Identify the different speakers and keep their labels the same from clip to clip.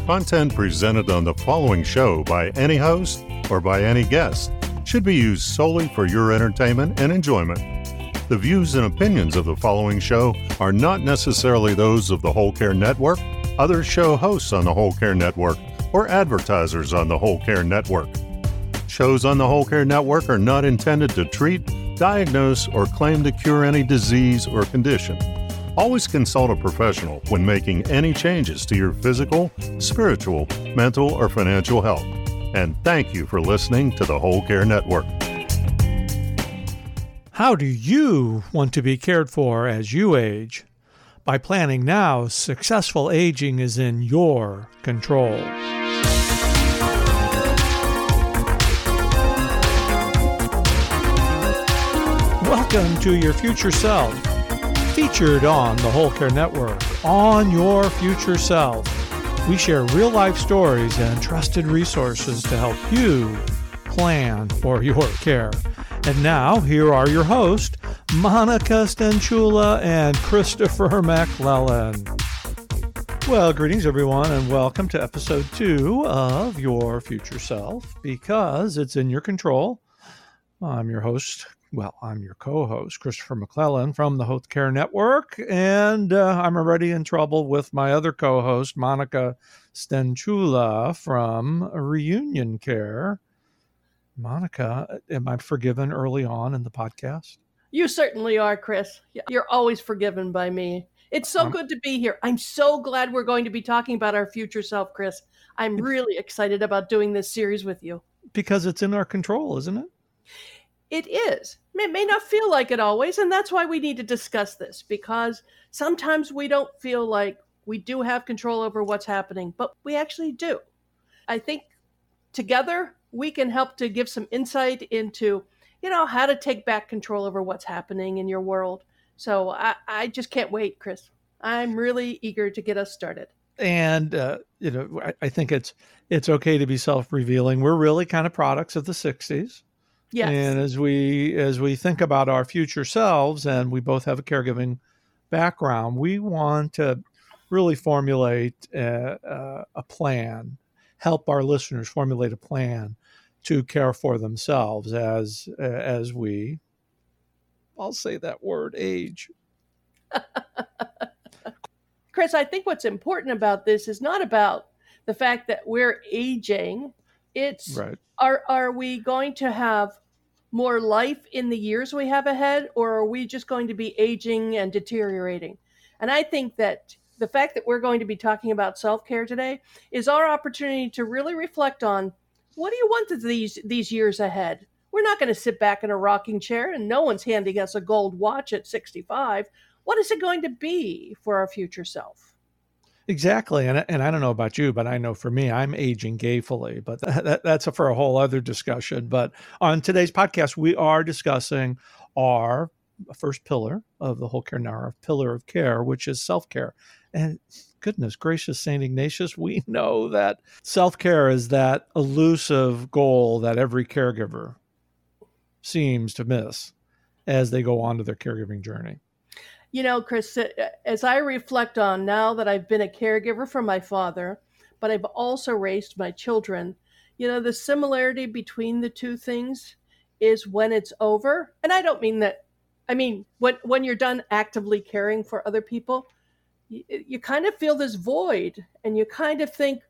Speaker 1: Content presented on the following show by any host or by any guest should be used solely for your entertainment and enjoyment. The views and opinions of the following show are not necessarily those of the Whole Care Network, other show hosts on the Whole Care Network, or advertisers on the Whole Care Network. Shows on the Whole Care Network are not intended to treat, diagnose, or claim to cure any disease or condition. Always consult a professional when making any changes to your physical, spiritual, mental, or financial health. And thank you for listening to the Whole Care Network.
Speaker 2: How do you want to be cared for as you age? By planning now, successful aging is in your control. Welcome to Your Future Self, featured on the Whole Care Network. On Your Future Self, we share real-life stories and trusted resources to help you plan for your care. And now, here are your hosts, Monica Stenchula and Christopher McClellan. Well, greetings, everyone, and welcome to episode 2 of Your Future Self, because it's in your control. I'm your co-host, Christopher McClellan from the Whole Care Network, and I'm already in trouble with my other co-host, Monica Stenchula from Reunion Care. Monica, am I forgiven early on in the podcast?
Speaker 3: You certainly are, Chris. You're always forgiven by me. It's so good to be here. I'm so glad we're going to be talking about our future self, Chris. I'm really excited about doing this series with you.
Speaker 2: Because it's in our control, isn't it?
Speaker 3: It is. It may not feel like it always, and that's why we need to discuss this, because sometimes we don't feel like we do have control over what's happening, but we actually do. I think together we can help to give some insight into, how to take back control over what's happening in your world. So I just can't wait, Chris. I'm really eager to get us started.
Speaker 2: And, I think it's okay to be self-revealing. We're really kind of products of the 60s.
Speaker 3: Yes.
Speaker 2: And as we think about our future selves, and we both have a caregiving background, we want to really formulate a plan, help our listeners formulate a plan to care for themselves as we, I'll say that word, age.
Speaker 3: Chris, I think what's important about this is not about the fact that we're aging. It's
Speaker 2: right.
Speaker 3: Are we going to have more life in the years we have ahead, or are we just going to be aging and deteriorating? And I think that the fact that we're going to be talking about self-care today is our opportunity to really reflect on, what do you want these years ahead? We're not going to sit back in a rocking chair, and no one's handing us a gold watch at 65. What is it going to be for our future self?
Speaker 2: Exactly. And I don't know about you, but I know for me, I'm aging gayfully, but that's for a whole other discussion. But on today's podcast, we are discussing our first pillar of the Whole Care Network, our pillar of care, which is self-care. And goodness gracious, St. Ignatius, we know that self-care is that elusive goal that every caregiver seems to miss as they go on to their caregiving journey.
Speaker 3: Chris, as I reflect on now that I've been a caregiver for my father, but I've also raised my children, the similarity between the two things is when it's over. And I don't mean that. I mean, when you're done actively caring for other people, you kind of feel this void, and you kind of think,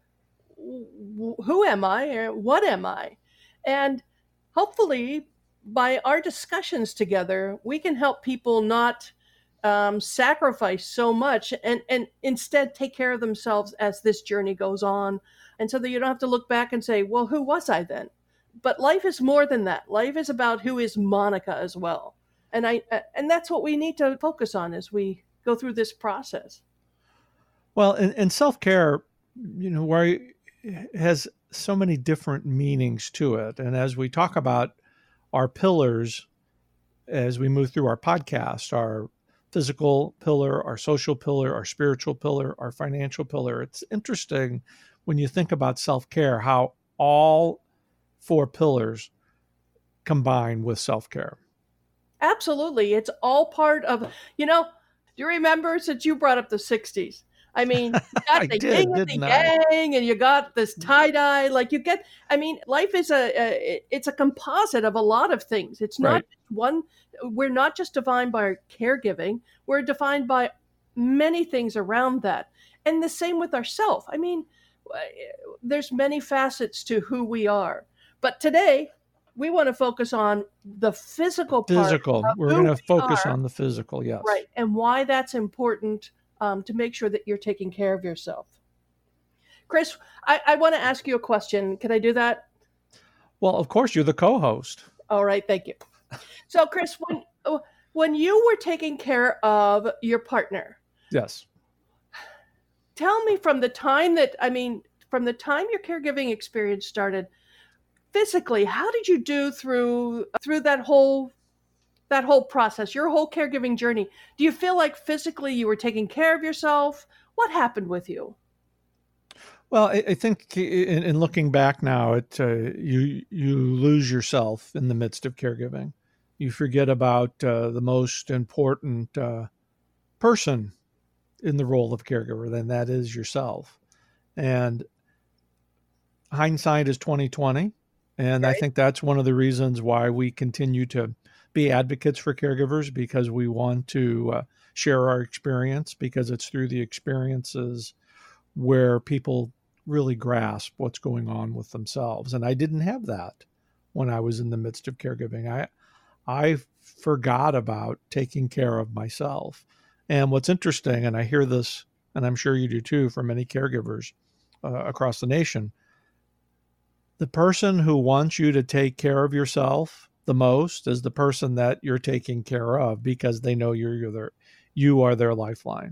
Speaker 3: who am I? Or what am I? And hopefully by our discussions together, we can help people not sacrifice so much and instead take care of themselves as this journey goes on. And so that you don't have to look back and say, well, who was I then? But life is more than that. Life is about who is Monica as well. And that's what we need to focus on as we go through this process.
Speaker 2: Well, and self-care, where it has so many different meanings to it. And as we talk about our pillars, as we move through our podcast, our physical pillar, our social pillar, our spiritual pillar, our financial pillar, it's interesting when you think about self-care, how all 4 pillars combine with self-care.
Speaker 3: Absolutely. It's all part of, do you remember, since you brought up the 60s, I mean, you got
Speaker 2: I
Speaker 3: the
Speaker 2: did,
Speaker 3: yin and the
Speaker 2: didn't I?
Speaker 3: yang, and you got this tie dye. Like you get, I mean, life is it's a composite of a lot of things. It's not
Speaker 2: Right.
Speaker 3: one. We're not just defined by our caregiving. We're defined by many things around that, and the same with ourself. I mean, there's many facets to who we are. But today, we want to focus on the physical part
Speaker 2: Physical.
Speaker 3: of
Speaker 2: We're
Speaker 3: who
Speaker 2: going to
Speaker 3: we
Speaker 2: focus
Speaker 3: are,
Speaker 2: on the physical. Yes.
Speaker 3: right, and why that's important to make sure that you're taking care of yourself. Chris, I want to ask you a question. Can I do that?
Speaker 2: Well, of course, you're the co-host.
Speaker 3: All right, thank you. So, Chris, when you were taking care of your partner,
Speaker 2: Yes.
Speaker 3: tell me from the time from the time your caregiving experience started, physically, how did you do through that whole process, your whole caregiving journey? Do you feel like physically you were taking care of yourself? What happened with you?
Speaker 2: Well, I think in looking back now, you lose yourself in the midst of caregiving. You forget about the most important person in the role of caregiver, then that is yourself. And hindsight is 2020, and I
Speaker 3: Right?
Speaker 2: think that's one of the reasons why we continue to be advocates for caregivers, because we want to share our experience, because it's through the experiences where people really grasp what's going on with themselves. And I didn't have that when I was in the midst of caregiving. I forgot about taking care of myself. And what's interesting, and I hear this, and I'm sure you do too, from many caregivers across the nation, the person who wants you to take care of yourself the most is the person that you're taking care of, because they know you are their lifeline.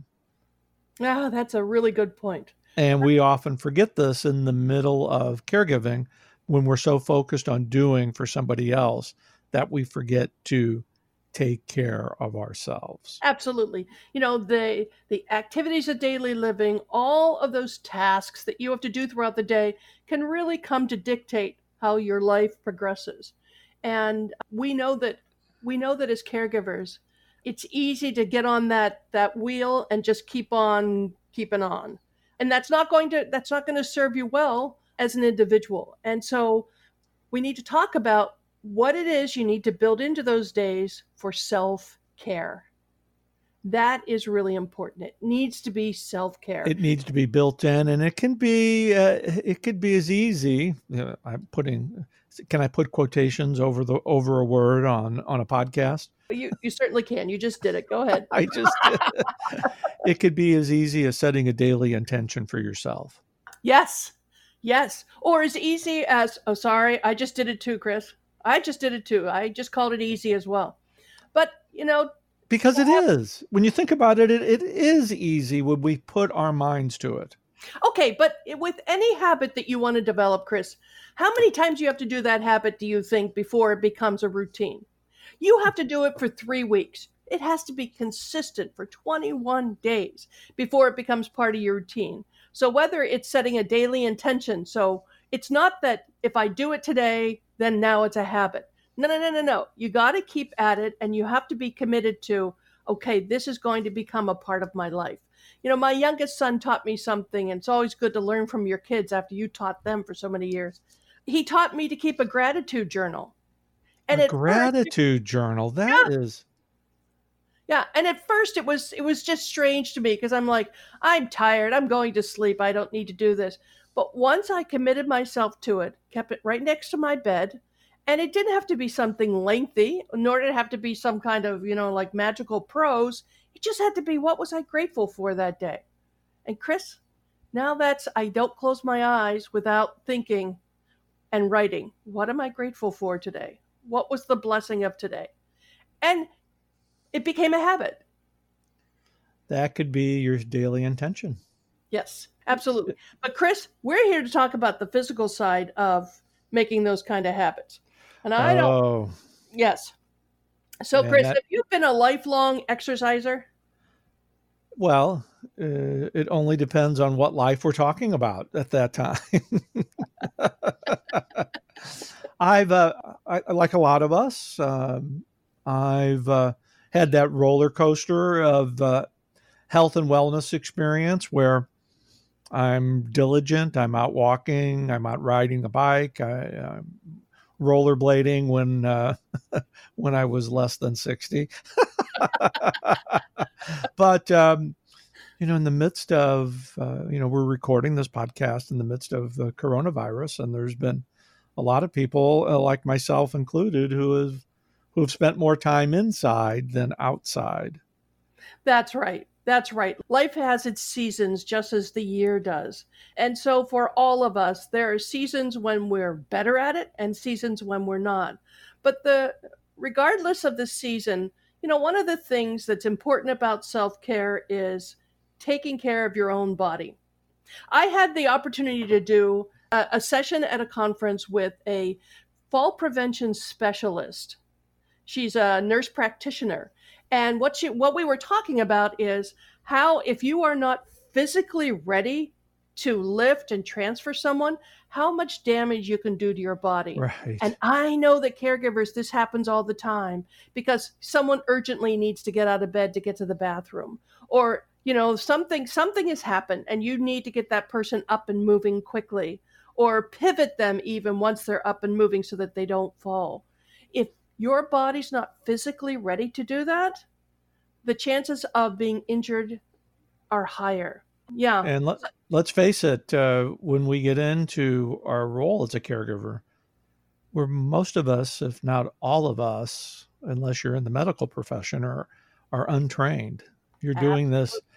Speaker 3: Ah, that's a really good point.
Speaker 2: And we often forget this in the middle of caregiving when we're so focused on doing for somebody else that we forget to take care of ourselves.
Speaker 3: Absolutely. You know, the activities of daily living, all of those tasks that you have to do throughout the day can really come to dictate how your life progresses. And we know that as caregivers, it's easy to get on that wheel and just keep on keeping on. And that's not going to serve you well as an individual. And so we need to talk about what it is you need to build into those days for self-care. That is really important. It needs to be self-care.
Speaker 2: It needs to be built in, and it could be as easy. Can I put quotations over a word on a podcast?
Speaker 3: You certainly can. You just did it. Go ahead.
Speaker 2: I just did. It could be as easy as setting a daily intention for yourself.
Speaker 3: Yes. Or as easy as, oh, sorry, I just did it too, Chris. I just did it too. I just called it easy as well. But,
Speaker 2: because it is. When you think about it, it is easy when we put our minds to it.
Speaker 3: Okay, but with any habit that you want to develop, Chris, how many times you have to do that habit, do you think, before it becomes a routine? You have to do it for 3 weeks. It has to be consistent for 21 days before it becomes part of your routine. So whether it's setting a daily intention, so it's not that if I do it today, then now it's a habit. No. You got to keep at it, and you have to be committed to, okay, this is going to become a part of my life. My youngest son taught me something, and it's always good to learn from your kids after you taught them for so many years. He taught me to keep a gratitude journal.
Speaker 2: And a gratitude journal, that is.
Speaker 3: Yeah, and at first it was just strange to me, because I'm like, I'm tired, I'm going to sleep, I don't need to do this. But once I committed myself to it, kept it right next to my bed, and it didn't have to be something lengthy, nor did it have to be some kind of, like magical prose. It just had to be, what was I grateful for that day? And Chris, now I don't close my eyes without thinking and writing, what am I grateful for today? What was the blessing of today? And it became a habit.
Speaker 2: That could be your daily intention.
Speaker 3: Yes, absolutely. But Chris, we're here to talk about the physical side of making those kind of habits. And I don't. Yes. So, Chris, have you been a lifelong exerciser?
Speaker 2: Well, it only depends on what life we're talking about at that time. I've, like a lot of us, I've had that roller coaster of health and wellness experience where I'm diligent, I'm out walking, I'm out riding a bike, I'm rollerblading when I was less than 60. But, in the midst of, we're recording this podcast in the midst of the coronavirus, and there's been a lot of people, like myself included, who have spent more time inside than outside.
Speaker 3: That's right. That's right. Life has its seasons just as the year does. And so for all of us, there are seasons when we're better at it and seasons when we're not. But regardless of the season, one of the things that's important about self-care is taking care of your own body. I had the opportunity to do a session at a conference with a fall prevention specialist. She's a nurse practitioner. And what we were talking about is how, if you are not physically ready to lift and transfer someone, how much damage you can do to your body.
Speaker 2: Right.
Speaker 3: And I know that caregivers, this happens all the time because someone urgently needs to get out of bed to get to the bathroom, or something has happened and you need to get that person up and moving quickly, or pivot them even once they're up and moving so that they don't fall. If your body's not physically ready to do that, the chances of being injured are higher. Yeah.
Speaker 2: And let's face it, when we get into our role as a caregiver, where most of us, if not all of us, unless you're in the medical profession, are untrained. You're doing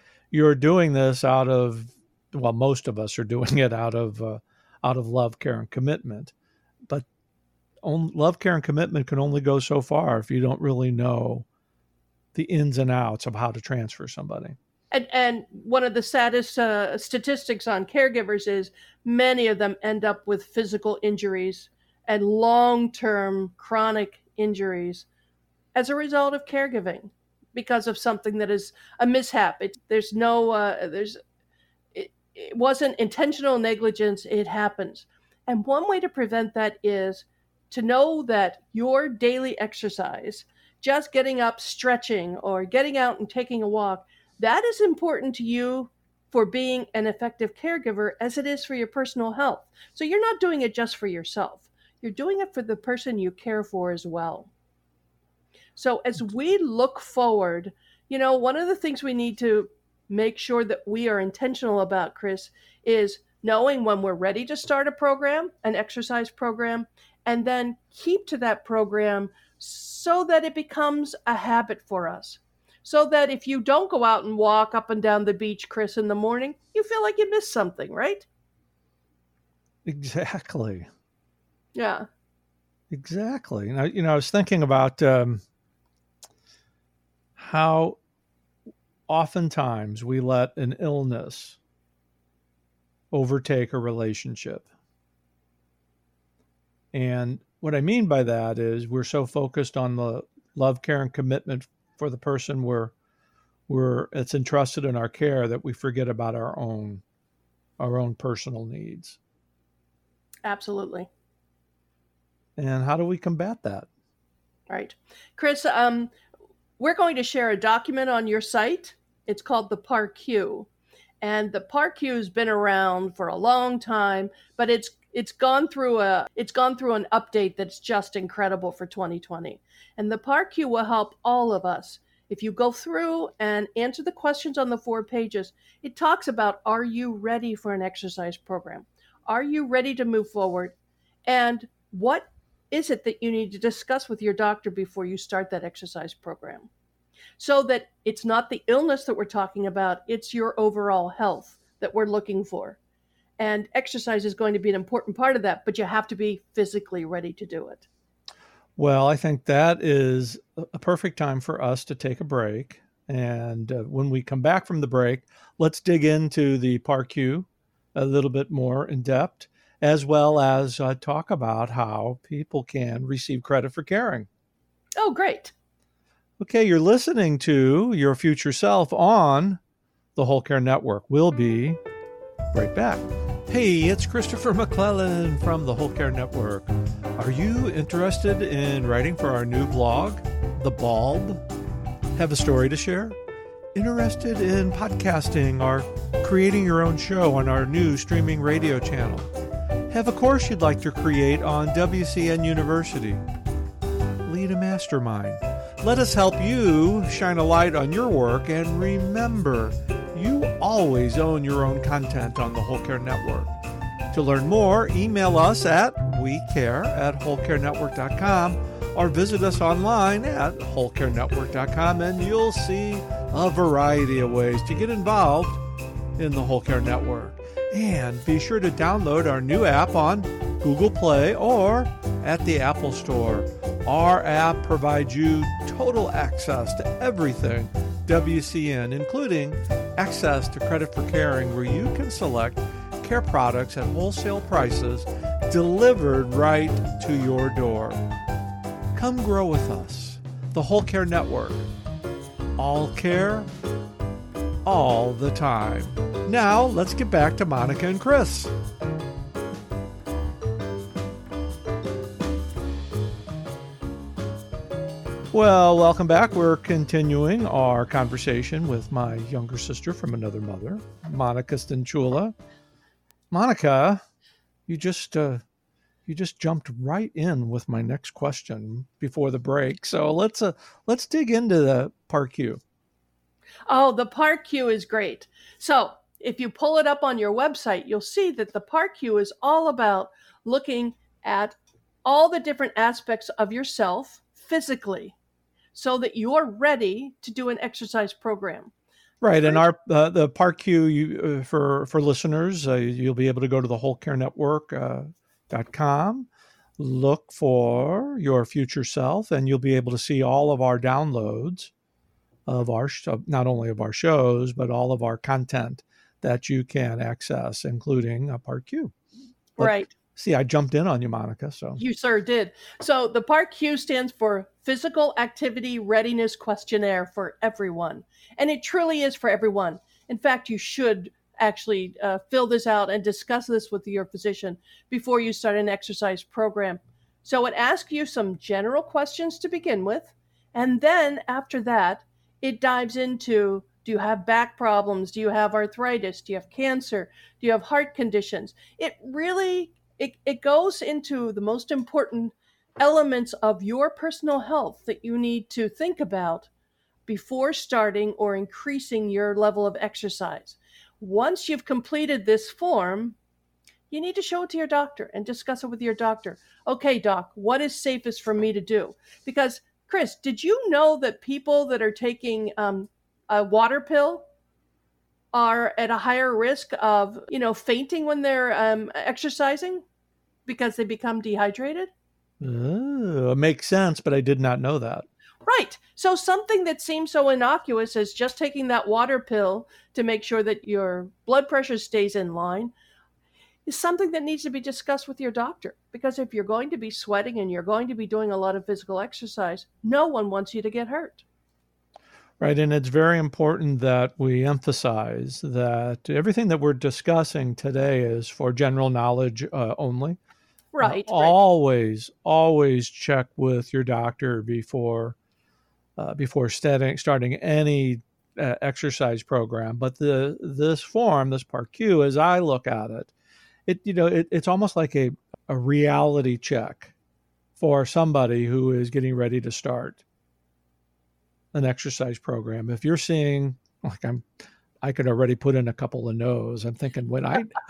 Speaker 2: this out of, most of us are doing it out of love, care, and commitment. But love, care, and commitment can only go so far if you don't really know the ins and outs of how to transfer somebody.
Speaker 3: And one of the saddest statistics on caregivers is many of them end up with physical injuries and long-term chronic injuries as a result of caregiving because of something that is a mishap. It wasn't intentional negligence. It happens. And one way to prevent that is to know that your daily exercise, just getting up, stretching, or getting out and taking a walk, that is important to you for being an effective caregiver as it is for your personal health. So you're not doing it just for yourself. You're doing it for the person you care for as well. So as we look forward, one of the things we need to make sure that we are intentional about, Chris, is knowing when we're ready to start a program, an exercise program, and then keep to that program so that it becomes a habit for us. So that if you don't go out and walk up and down the beach, Chris, in the morning, you feel like you missed something, right?
Speaker 2: Exactly.
Speaker 3: Yeah.
Speaker 2: Exactly. And I was thinking about how oftentimes we let an illness overtake a relationship. And what I mean by that is we're so focused on the love, care, and commitment for the person it's entrusted in our care that we forget about our own personal needs.
Speaker 3: Absolutely.
Speaker 2: And how do we combat that?
Speaker 3: Right. Chris, we're going to share a document on your site. It's called the PAR-Q. And the PAR-Q has been around for a long time, but it's gone through an update that's just incredible for 2020. And the PAR-Q will help all of us. If you go through and answer the questions on the 4 pages, it talks about, are you ready for an exercise program? Are you ready to move forward? And what is it that you need to discuss with your doctor before you start that exercise program? So that it's not the illness that we're talking about, it's your overall health that we're looking for. And exercise is going to be an important part of that, but you have to be physically ready to do it.
Speaker 2: Well, I think that is a perfect time for us to take a break. And when we come back from the break, let's dig into the PAR-Q a little bit more in depth, as well as talk about how people can receive credit for caring.
Speaker 3: Oh, great.
Speaker 2: Okay, you're listening to Your Future Self on the Whole Care Network. We'll be right back. Hey, it's Christopher McClellan from the Whole Care Network. Are you interested in writing for our new blog, The Bulb? Have a story to share? interested in podcasting or creating your own show on our new streaming radio channel? Have a course you'd like to create on WCN University? Lead a mastermind. Let us help you shine a light on your work, and remember, you always own your own content on the Whole Care Network. To learn more, email us at wecare@wholecarenetwork.com or visit us online at wholecarenetwork.com, and you'll see a variety of ways to get involved in the Whole Care Network. And be sure to download our new app on Google Play or at the Apple Store. Our app provides you total access to everything WCN, including access to Credit for Caring, where you can select care products at wholesale prices delivered right to your door. Come grow with us. The Whole Care Network. All care, all the time. Now, let's get back to Monica and Chris. Well, welcome back. We're continuing our conversation with my younger sister from another mother, Monica Stanciulla. Monica, you just jumped right in with my next question before the break. So let's dig into the PAR-Q.
Speaker 3: Oh, the PAR-Q is great. So if you pull it up on your website, you'll see that the PAR-Q is all about looking at all the different aspects of yourself physically, so that you're ready to do an exercise program.
Speaker 2: Right, and our the PAR-Q for listeners, you'll be able to go to the wholecarenetwork.com, look for your future self, and you'll be able to see all of our downloads of not only of our shows, but all of our content that you can access, including a PAR-Q.
Speaker 3: Right.
Speaker 2: See, I jumped in on you, Monica. So
Speaker 3: you sir did. So the PAR-Q stands for Physical Activity Readiness Questionnaire for everyone. And it truly is for everyone. In fact, you should actually fill this out and discuss this with your physician before you start an exercise program. So it asks you some general questions to begin with. And then after that, it dives into, do you have back problems? Do you have arthritis? Do you have cancer? Do you have heart conditions? It really It goes into the most important elements of your personal health that you need to think about before starting or increasing your level of exercise. Once you've completed this form, you need to show it to your doctor and discuss it with your doctor. Okay, doc, what is safest for me to do? Because, Chris, did you know that people that are taking a water pill are at a higher risk of, fainting when they're exercising? Because they become dehydrated?
Speaker 2: It makes sense, but I did not know that.
Speaker 3: Right. So something that seems so innocuous as just taking that water pill to make sure that your blood pressure stays in line is something that needs to be discussed with your doctor. Because if you're going to be sweating and you're going to be doing a lot of physical exercise, no one wants you to get hurt.
Speaker 2: Right. And it's very important that we emphasize that everything that we're discussing today is for general knowledge only.
Speaker 3: Right.
Speaker 2: Always check with your doctor before starting any exercise program. But this form, this PAR-Q, as I look at it, it's almost like a reality check for somebody who is getting ready to start an exercise program. If you're seeing, I could already put in a couple of no's. I'm thinking when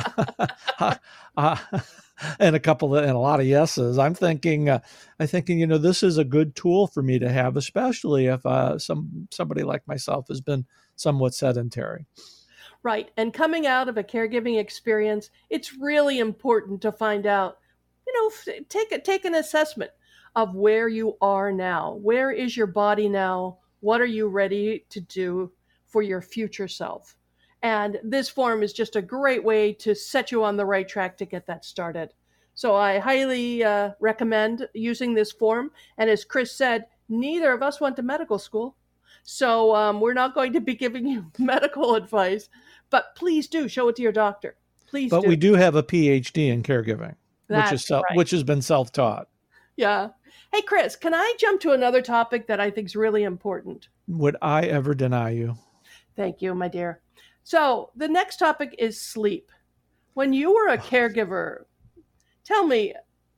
Speaker 2: and a lot of yeses. I'm thinking, this is a good tool for me to have, especially if somebody like myself has been somewhat sedentary.
Speaker 3: Right. And coming out of a caregiving experience, it's really important to find out, take an assessment of where you are now. Where is your body now? What are you ready to do for your future self? And this form is just a great way to set you on the right track to get that started. So I highly recommend using this form. And as Chris said, neither of us went to medical school. So we're not going to be giving you medical advice, but please do show it to your doctor. Please
Speaker 2: but
Speaker 3: do.
Speaker 2: We do have a PhD in caregiving, which has been self-taught.
Speaker 3: Yeah. Hey, Chris, can I jump to another topic that I think is really important?
Speaker 2: Would I ever deny you?
Speaker 3: Thank you, my dear. So the next topic is sleep. When you were a caregiver, tell me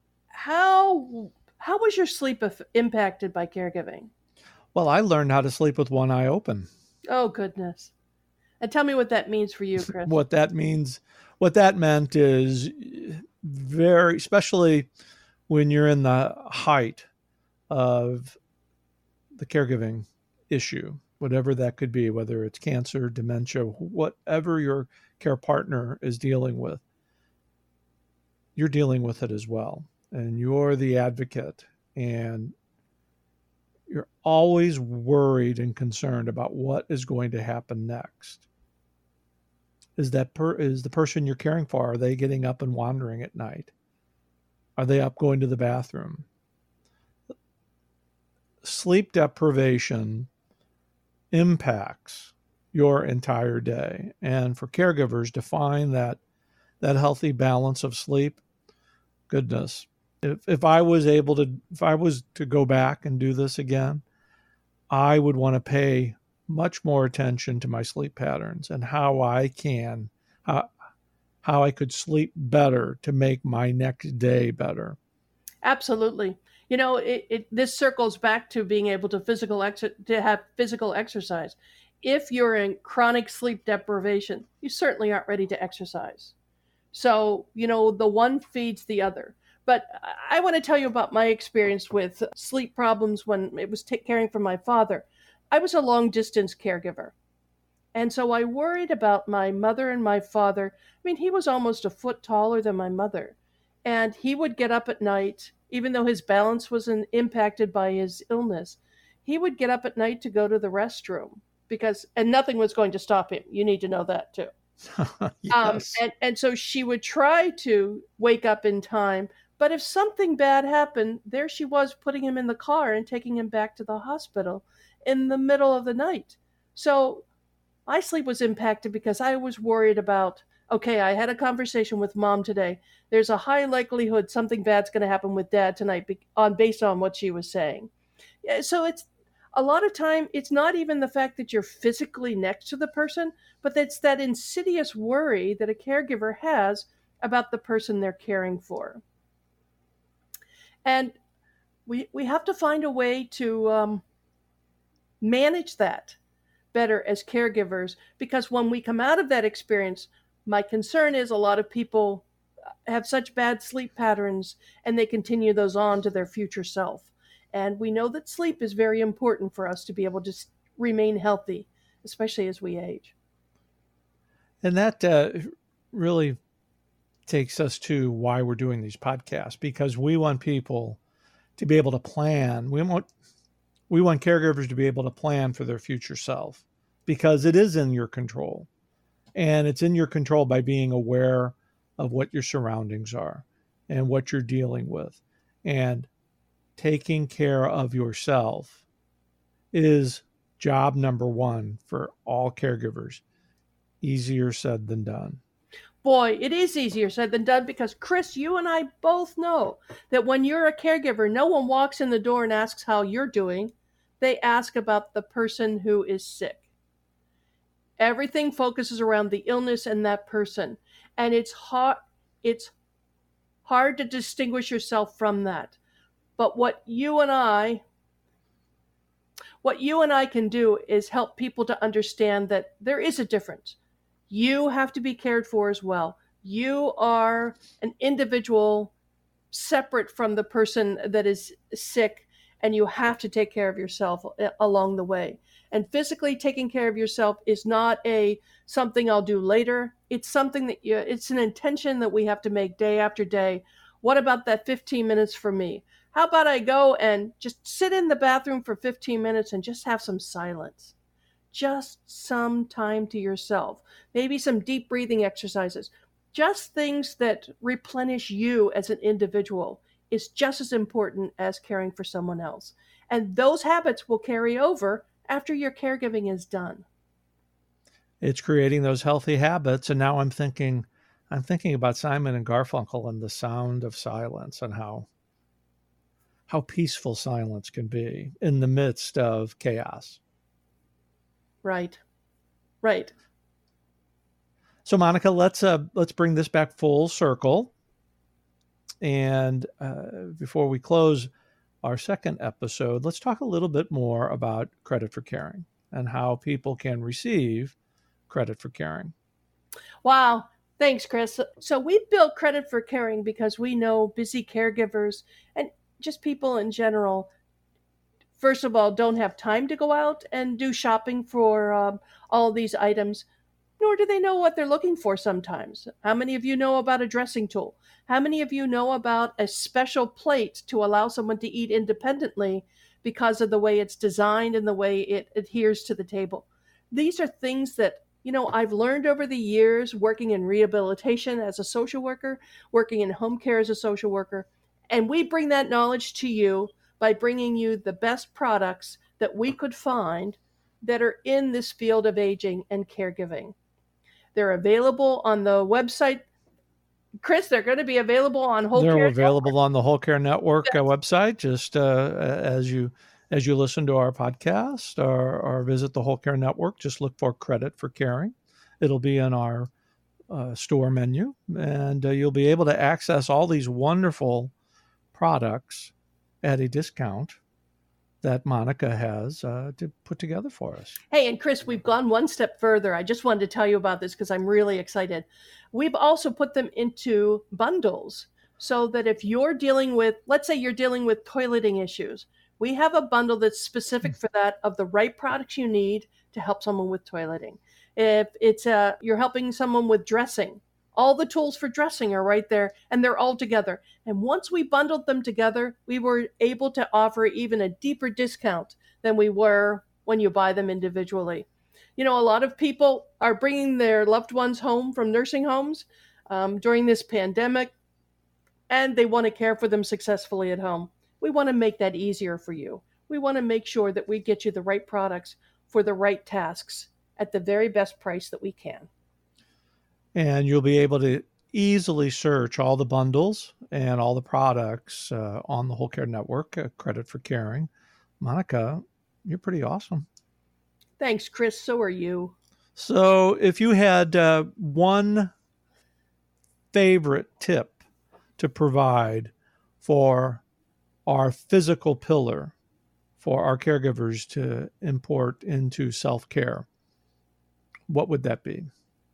Speaker 3: how was your sleep impacted by caregiving?
Speaker 2: Well, I learned how to sleep with one eye open.
Speaker 3: Oh goodness. And tell me what that means for you, Chris.
Speaker 2: What that meant is very, especially when you're in the height of the caregiving issue, whatever that could be, whether it's cancer, dementia, whatever your care partner is dealing with, you're dealing with it as well. And you're the advocate, and you're always worried and concerned about what is going to happen next. Is the person you're caring for, are they getting up and wandering at night? Are they up going to the bathroom? Sleep deprivation impacts your entire day. And for caregivers to find that healthy balance of sleep, goodness, if I was to go back and do this again, I would want to pay much more attention to my sleep patterns and how I could sleep better to make my next day better.
Speaker 3: Absolutely. You know, this circles back to being able to have physical exercise. If you're in chronic sleep deprivation, you certainly aren't ready to exercise. So, you know, the one feeds the other. But I want to tell you about my experience with sleep problems when it was caring for my father. I was a long distance caregiver. And so I worried about my mother and my father. I mean, he was almost a foot taller than my mother. And he would get up at night, even though his balance was impacted by his illness. He would get up at night to go to the restroom and nothing was going to stop him. You need to know that too.
Speaker 2: Yes.
Speaker 3: And so she would try to wake up in time. But if something bad happened, there she was putting him in the car and taking him back to the hospital in the middle of the night. So my sleep was impacted because I was worried about, okay, I had a conversation with mom today. There's a high likelihood something bad's going to happen with dad tonight based on what she was saying. So it's a lot of time, it's not even the fact that you're physically next to the person, but it's that insidious worry that a caregiver has about the person they're caring for. And we have to find a way to manage that better as caregivers, because when we come out of that experience, my concern is a lot of people have such bad sleep patterns and they continue those on to their future self. And we know that sleep is very important for us to be able to remain healthy, especially as we age.
Speaker 2: And that really takes us to why we're doing these podcasts, because we want people to be able to plan. We want caregivers to be able to plan for their future self, because it is in your control. And it's in your control by being aware of what your surroundings are and what you're dealing with. And taking care of yourself is job number one for all caregivers. Easier said than done.
Speaker 3: Boy, it is easier said than done, because Chris, you and I both know that when you're a caregiver, no one walks in the door and asks how you're doing. They ask about the person who is sick. Everything focuses around the illness and that person. And it's hard to distinguish yourself from that. But what you and I can do is help people to understand that there is a difference. You have to be cared for as well. You are an individual separate from the person that is sick, and you have to take care of yourself along the way. And physically taking care of yourself is not something I'll do later. It's something that it's an intention that we have to make day after day. What about that 15 minutes for me? How about I go and just sit in the bathroom for 15 minutes and just have some silence? Just some time to yourself. Maybe some deep breathing exercises. Just things that replenish you as an individual is just as important as caring for someone else. And those habits will carry over after your caregiving is done.
Speaker 2: It's creating those healthy habits. And now I'm thinking about Simon and Garfunkel and the sound of silence, and how peaceful silence can be in the midst of chaos.
Speaker 3: Right. Right.
Speaker 2: So, Monica, let's bring this back full circle. And before we close our second episode, let's talk a little bit more about credit for caring and how people can receive credit for caring.
Speaker 3: Wow. Thanks, Chris. So we built Credit for Caring because we know busy caregivers and just people in general, first of all, don't have time to go out and do shopping for all these items, nor do they know what they're looking for sometimes. How many of you know about a dressing tool? How many of you know about a special plate to allow someone to eat independently because of the way it's designed and the way it adheres to the table? These are things that, I've learned over the years working in rehabilitation as a social worker, working in home care as a social worker, and we bring that knowledge to you by bringing you the best products that we could find that are in this field of aging and caregiving. They're available on the website. Chris, they're going to be available on Whole Care.
Speaker 2: They're available on the Whole Care Network website, just as you listen to our podcast or visit the Whole Care Network, just look for Credit for Caring. It'll be in our store menu, and you'll be able to access all these wonderful products at a discount that Monica has to put together for us.
Speaker 3: Hey, and Chris, we've gone one step further. I just wanted to tell you about this because I'm really excited. We've also put them into bundles so that if you're dealing with, let's say you're dealing with toileting issues, we have a bundle that's specific for that of the right products you need to help someone with toileting. If it's you're helping someone with dressing, all the tools for dressing are right there, and they're all together. And once we bundled them together, we were able to offer even a deeper discount than we were when you buy them individually. A lot of people are bringing their loved ones home from nursing homes during this pandemic, and they want to care for them successfully at home. We want to make that easier for you. We want to make sure that we get you the right products for the right tasks at the very best price that we can.
Speaker 2: And you'll be able to easily search all the bundles and all the products on the Whole Care Network, Credit for Caring. Monica, you're pretty awesome.
Speaker 3: Thanks, Chris. So are you.
Speaker 2: So if you had one favorite tip to provide for our physical pillar for our caregivers to import into self-care, what would that be?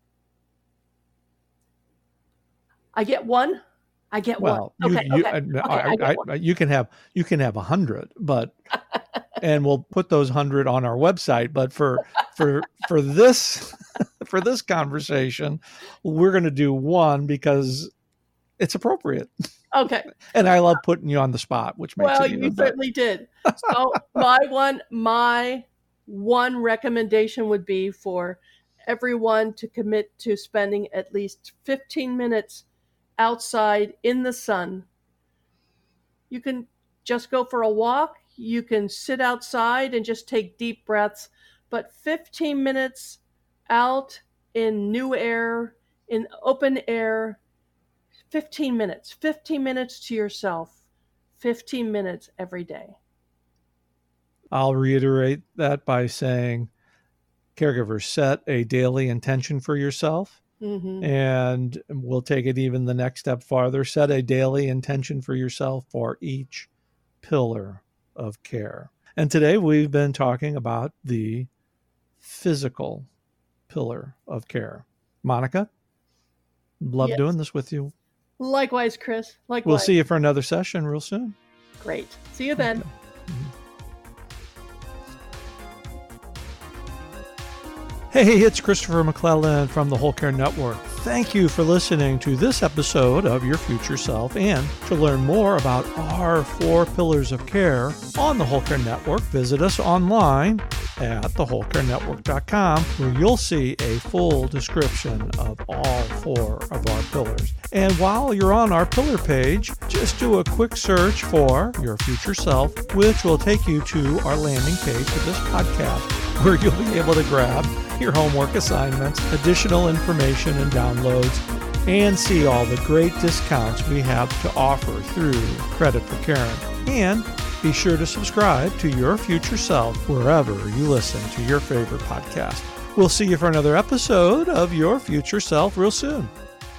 Speaker 3: I get one.
Speaker 2: Well,
Speaker 3: Okay.
Speaker 2: You can have 100, but and we'll put those 100 on our website. But for this for this conversation, we're going to do one because it's appropriate.
Speaker 3: Okay.
Speaker 2: And I love putting you on the spot, which makes it even
Speaker 3: you
Speaker 2: better.
Speaker 3: Certainly did. So my one recommendation would be for everyone to commit to spending at least 15 minutes outside in the sun. You can just go for a walk. You can sit outside and just take deep breaths, but 15 minutes out in new air, in open air, 15 minutes to yourself, 15 minutes every day.
Speaker 2: I'll reiterate that by saying, caregivers, set a daily intention for yourself. Mm-hmm. And we'll take it even the next step farther. Set a daily intention for yourself for each pillar of care. And today we've been talking about the physical pillar of care. Monica, love doing this with you.
Speaker 3: Likewise, Chris. Likewise.
Speaker 2: We'll see you for another session real soon.
Speaker 3: Great. See you then.
Speaker 2: Okay. Hey, it's Christopher McClellan from the Whole Care Network. Thank you for listening to this episode of Your Future Self. And to learn more about our 4 pillars of care on the Whole Care Network, visit us online at thewholecarenetwork.com, where you'll see a full description of all 4 of our pillars. And while you're on our pillar page, just do a quick search for Your Future Self, which will take you to our landing page for this podcast, where you'll be able to grab your homework assignments, additional information and downloads, and see all the great discounts we have to offer through Credit for Caring. And be sure to subscribe to Your Future Self wherever you listen to your favorite podcast. We'll see you for another episode of Your Future Self real soon.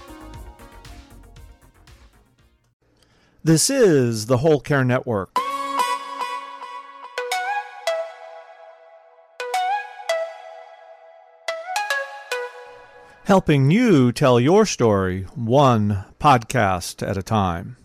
Speaker 2: This is the Whole Care Network. Helping you tell your story one podcast at a time.